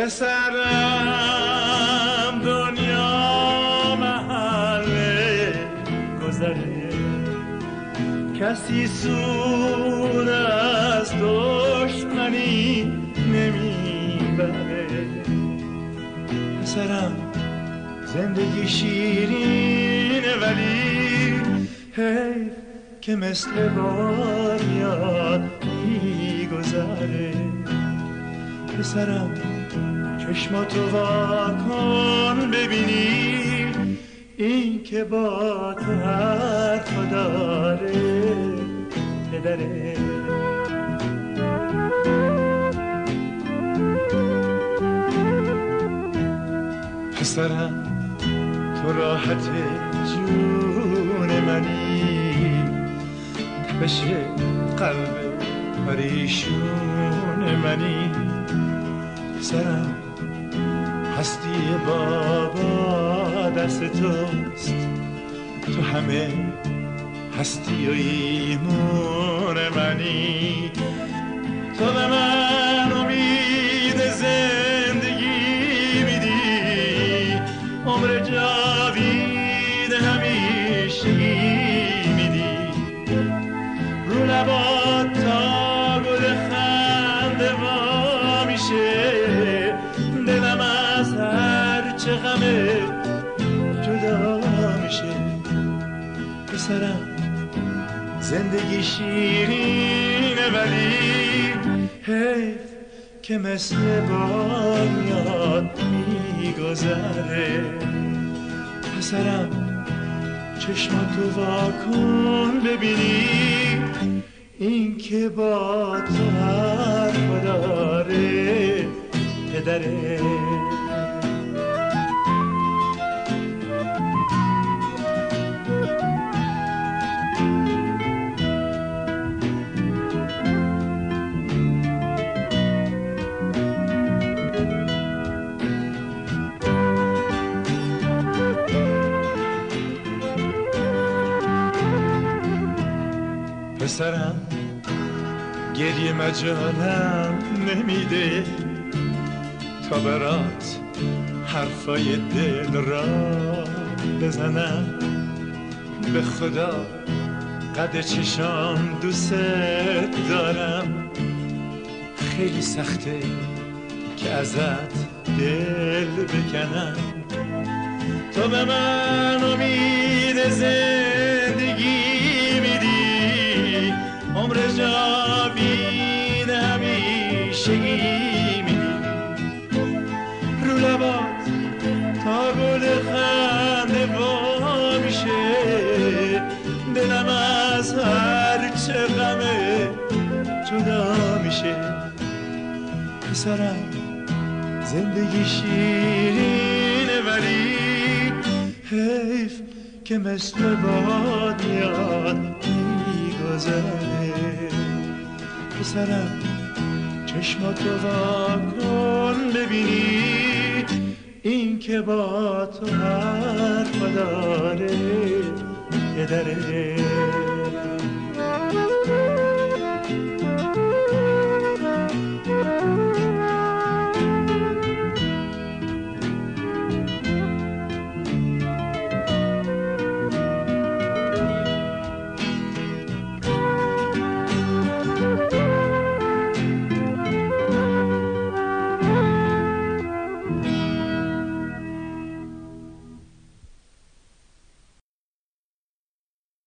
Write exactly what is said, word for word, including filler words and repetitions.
پسرم دنیا محل گذره، کسی سود از دشمنی نمیبره. پسرم زندگی شیرینه ولی حیف که مثل بار میاد میگذره. پسرم چشماتو وا کن ببینی این که با تو حرف داره پدره. پسرم تو راحت جون منی، بشه قلب پریشون منی. پسرم هستی بابا دست توست، تو همه هستی و ایمون منی. تو به من امید زندگی میدی، عمر جاوید همیشگی میدی. رو لبات تا گل خنده وا میشه، دلم از هر چه غمه جدا میشه. پسرم زندگی شیرینه ولی حیف که مثل باد میاد میگذره. پسرم چشماتو وا کن ببینی این که با تو حرف داره پدره. پسرم گریه مجالم نمیده تا برات حرفای دل را بزنم. به خدا قد چشام دوست دارم، خیلی سخته که ازت دل بکنم. تو به من امید زندگی میدی، عمر جاوید همیشگی میدی. رو لبات تا گل خنده وا میشه، دلم از هر چه غمه جدا میشه. پسرم زندگی شیرینه ولی حیف که مثل باد میاد میگذره. پسرم چشماتو وا کن ببینی این که با تو حرف داره پدره.